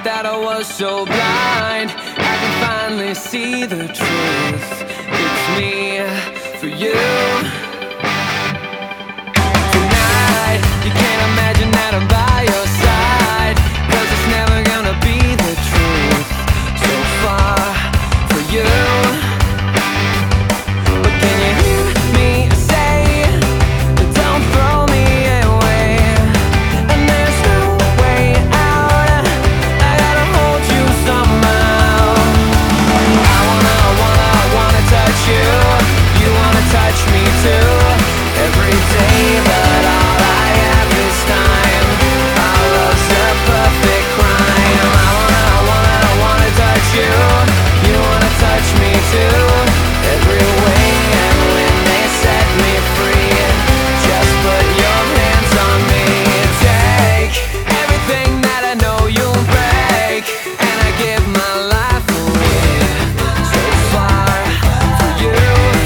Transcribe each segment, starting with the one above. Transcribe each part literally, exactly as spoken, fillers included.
that I was so blind. I can finally see the truth. It's me for you. Tonight, you can't imagine that I'm by your side, 'cause it's never gonna be the truth. So far for you. But can you hear me say, don't throw me away? And there's no way out. I gotta hold you somehow. I wanna, I wanna, I wanna touch you. You wanna touch me too. Every day, but all I have is time. Our love's a perfect crime. I wanna, I wanna, I wanna touch you. You wanna touch me too. Every way, and when they set me free, just put your hands on me. Take everything that I know you'll break, and I give my life away. So far for you.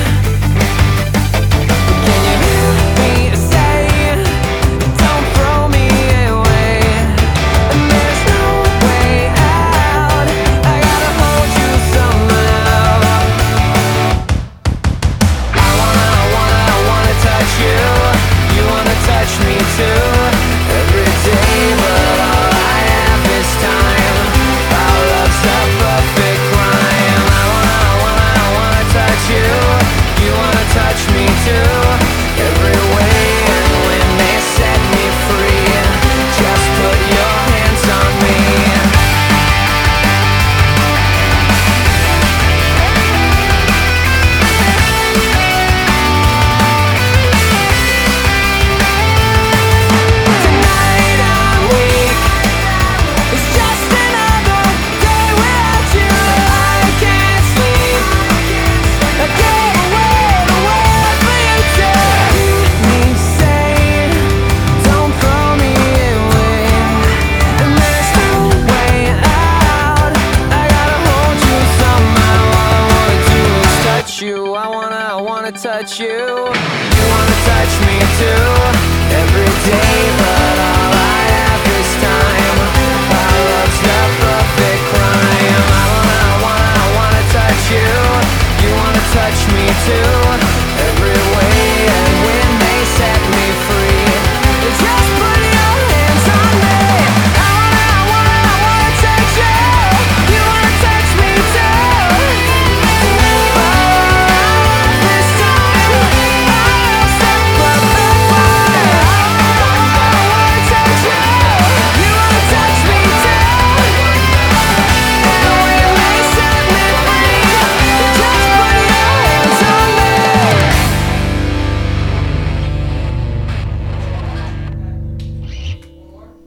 Can you hear me say, don't throw me away? And there's no way out. I gotta hold you somehow. I wanna, I wanna, I wanna touch you. You wanna touch me too. Every day, but all I have is time. Our love's a perfect crime. I wanna, I wanna, I wanna touch you. You wanna touch me too. Every way, and when they set me free, just put your hands on me. Tonight I'm weak. It's just another day without you. I can't sleep. I can't wait a word for you to hear me say, don't throw me away. And there's no way out. I gotta hold you somehow. All I wanna do is touch you. I wanna, I wanna touch you.